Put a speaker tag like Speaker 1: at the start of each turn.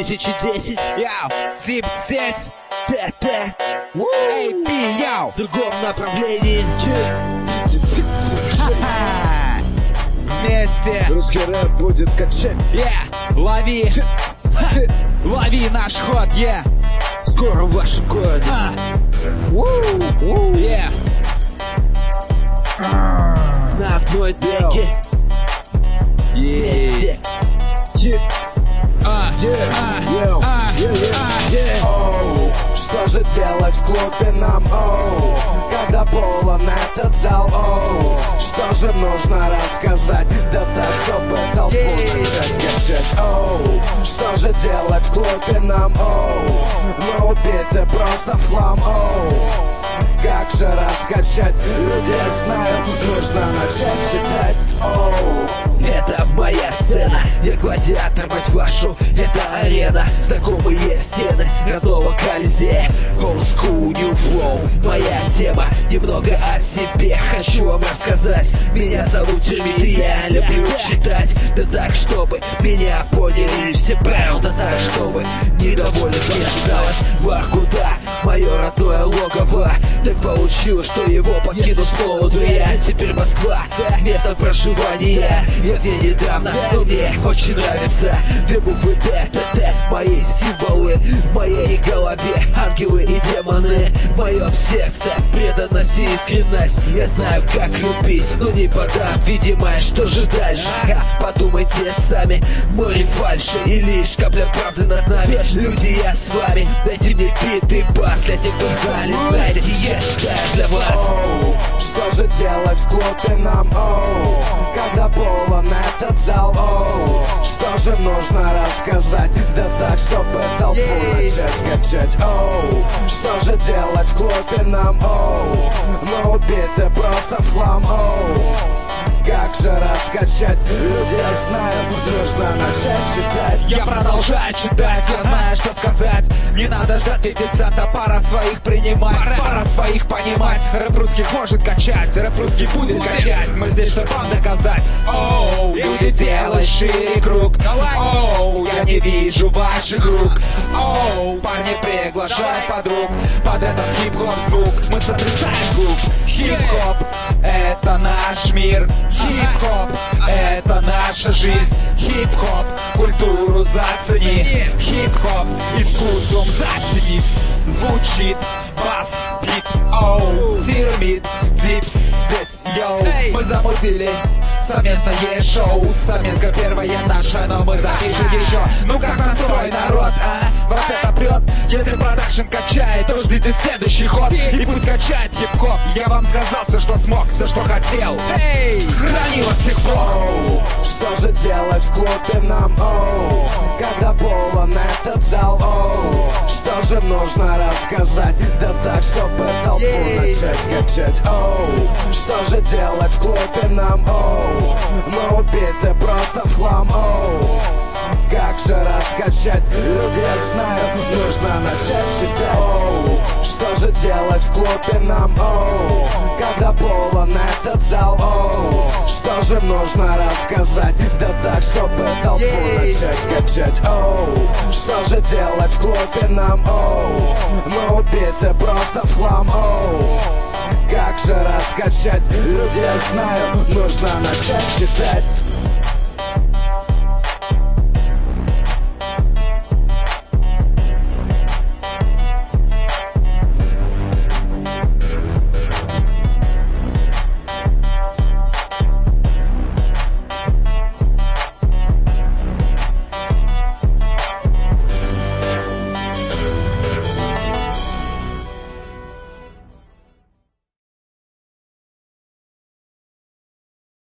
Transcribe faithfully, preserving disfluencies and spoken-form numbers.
Speaker 1: тысяча десять.
Speaker 2: Яу, Дип здесь.
Speaker 1: Т-Т.
Speaker 2: Эй, пи, яу.
Speaker 1: В другом направлении.
Speaker 2: Ха-ха. Вместе.
Speaker 3: Русский рэп будет качать.
Speaker 2: Yeah, лови. Лови наш ход, yeah.
Speaker 1: Скоро в вашем городе.
Speaker 2: А. Yeah.
Speaker 1: На одной деке. Вместе.
Speaker 2: А, а, а, а.
Speaker 3: Оу, что же делать в клубе нам, оу, когда полон этот зал, оу, что же нужно рассказать, да так, чтобы толпу начать качать, оу, что же делать в клубе нам, оу, мы убиты просто в хлам, оу, как же раскачать, люди знают, нужно начать читать, оу.
Speaker 1: Это моя сцена, я гладиатор, мать вашу, это арена. Знакомые стены родного Колизея. Old school, new flow, моя тема. Немного о себе хочу вам рассказать. Меня зовут Термит, и я люблю читать. Да так, чтобы меня поняли все правила. Да так, чтобы недовольных не осталось. Воркута, мое родное логово. Так получилось, что его покинул с молоду я. Теперь Москва, место проживания. Я в ней недавно, но мне очень нравится две буквы Т, Т, Т, мои символы в моей голове, ангелы и демоны в моем сердце, преданность и искренность. Я знаю, как любить, но не подам, видимо, что же дальше. А, подумайте сами, море фальши и лишь капля правды над нами. Люди, я с вами, дайте мне бит и бас для тех, кто в зале, знаете, я читаю для вас.
Speaker 3: Оу, что же делать в клубе нам, оу, когда полон этот зал, оу, что же нужно рассказать, да так, чтобы толпу начать качать, оу, что же делать в клубе нам, оу, мы убиты просто в хлам, оу, как же раскачать, люди знают, нужно начать читать.
Speaker 2: Я продолжаю читать, я знаю, что сказать. Не надо ждать пятидесятого, пора своих принимать, пора своих понимать. Рэп русских может качать, рэп русский будет качать. Мы здесь, чтобы вам доказать. Оу, люди, делай шире круг. Оу, я не вижу ваших рук. Оу, парни, приглашай подруг под этот хип-хоп звук. Мы сотрясаем клуб. Хип-хоп — это наш мир. Хип-хоп — это наша жизнь. Хип-хоп — культуру зацени. Хип-хоп — искусством затянись. Звучит бас, бит, оу. Термит, дипс здесь, йоу. Мы замутили совместное шоу. Совместка первая наша, но мы запишем еще. Ну как настрой, народ, а? Вас это прет? Если продакшн качает, то ждите следующий ход. И пусть качает хип-хоп. Я вам сказал все, что смог, все, что хотел. Эй, храни вас всех Бог.
Speaker 3: Оу, что же делать в клубе нам, оу, когда полон этот зал, оу, что же нужно рассказать, да так, чтобы толпу начать качать, оу, что же делать в клубе нам, оу, мы убиты просто в хлам, оу, как же раскачать, люди знают, нужно начать читать, оу, что же делать в клубе нам, оу, когда полон этот зал, оу, что же нужно рассказать, да так, чтобы толпу начать качать, оу, что же делать в клубе нам, оу, мы убиты просто в хлам, оу, как же раскачать, люди знают, нужно начать читать.